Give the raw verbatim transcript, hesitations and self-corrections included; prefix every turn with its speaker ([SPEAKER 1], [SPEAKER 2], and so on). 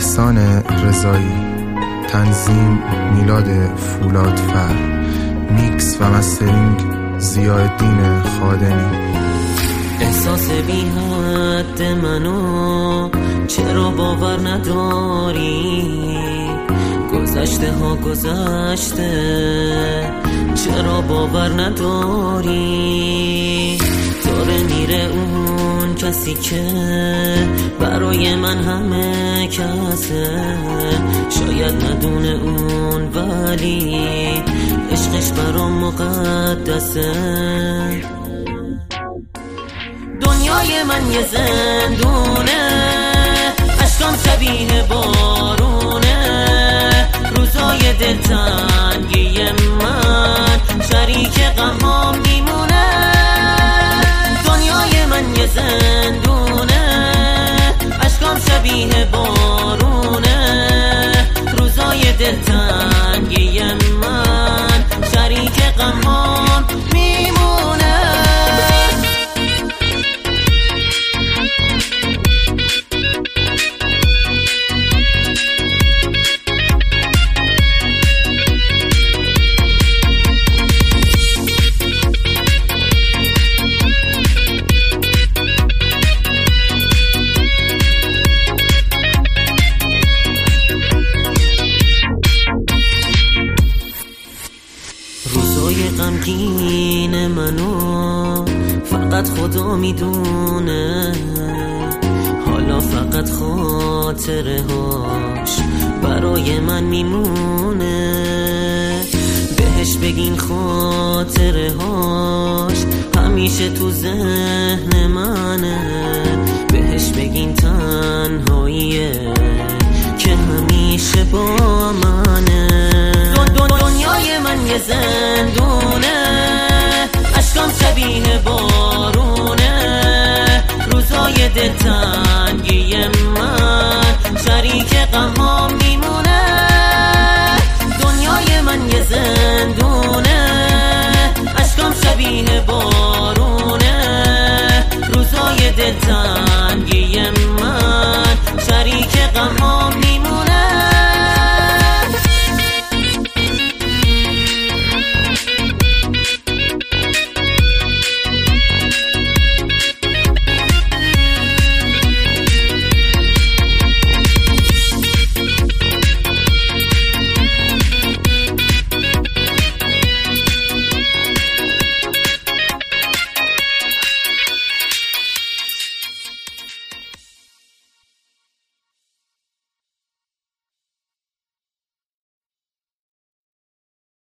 [SPEAKER 1] احسان رضایی، تنظیم میلاد فولادفر، میکس و مسترینگ ضیاءالدین خادمی.
[SPEAKER 2] احساس بی حد منو چرا باور نداری؟ گذشته ها گذشته چرا باور نداری؟ داره میره اون کسی که برای من همه کسه، شاید ندونه اون ولی عشقش برام مقدسه. دنیای من یه زندونه، اشکام شبیه بارونه، روزای دلتنگی من شریک غمام میمونه. دنیای من یه زندونه، اشکام شبیه بارونه، روزای دلتنگی من شریک غمام میمونه. روزای غمگین منو فقط خدا میدونه، حالا فقط خاطره هاش برای من میمونه. بهش بگین خاطره هاش همیشه تو ذهن منه، بهش بگین تنهاییه که همیشه با منه. دنیای من یه زندونه، اشکام شبیه بارونه، روزای دلتنگی من شریک غمام